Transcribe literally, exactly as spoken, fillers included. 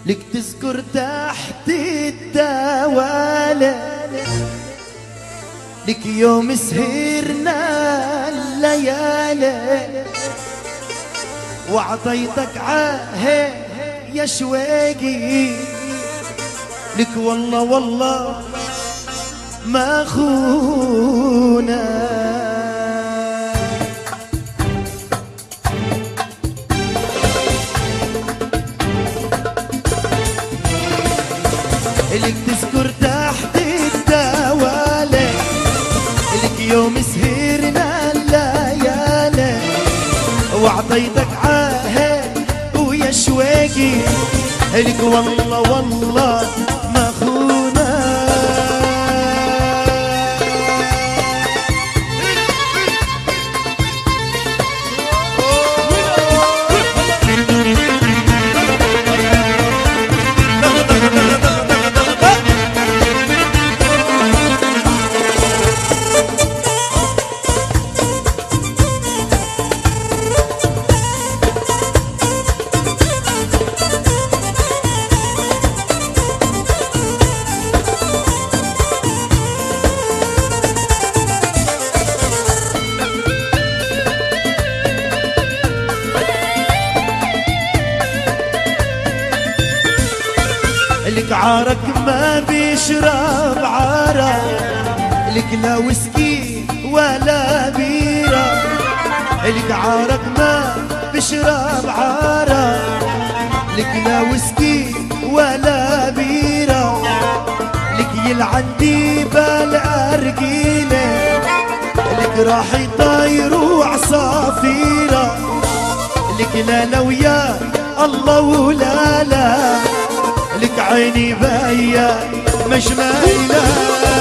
لك تذكر تحت الدوالة لك يوم سهرنا الليالي وعطيتك عاهي يا شويقي لك والله والله ما خونا لك تذكر تحت الدوالة لك يوم سهرنا الليالي وعطيتك عاهي ويا شويقي لك والله والله ما خونا لك عارك ما بيشرب عرق لك لا ويسكي ولا بيرة لك عارك ما بيشرب عرق لك لا ويسكي ولا بيرة لك يلعن ديبة الأرجيلة لك راح يطيروا عصافيرة لك لا لا ويا الله ولا لا لك عيني باية مش مايلة